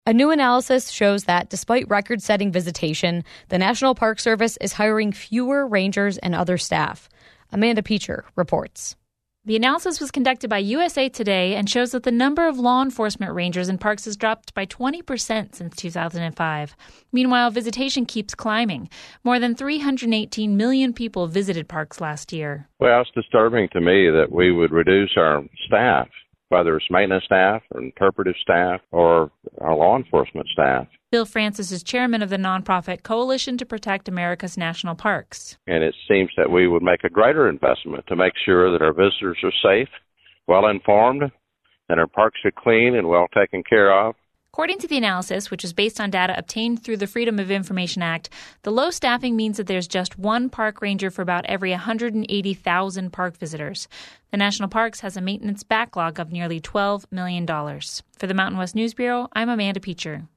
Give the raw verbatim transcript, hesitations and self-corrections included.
A new analysis shows that despite record-setting visitation, the National Park Service is hiring fewer rangers and other staff. Amanda Peacher reports. The analysis was conducted by U S A Today and shows that the number of law enforcement rangers in parks has dropped by twenty percent since two thousand five. Meanwhile, visitation keeps climbing. More than three hundred eighteen million people visited parks last year. Well, it's disturbing to me that we would reduce our staff, whether it's maintenance staff or interpretive staff or our law enforcement staff. Bill Francis is chairman of the nonprofit Coalition to Protect America's National Parks. And it seems that we would make a greater investment to make sure that our visitors are safe, well-informed, and our parks are clean and well taken care of. According to the analysis, which is based on data obtained through the Freedom of Information Act, the low staffing means that there's just one park ranger for about every one hundred eighty thousand park visitors. The National Parks has a maintenance backlog of nearly twelve million dollars. For the Mountain West News Bureau, I'm Amanda Peacher.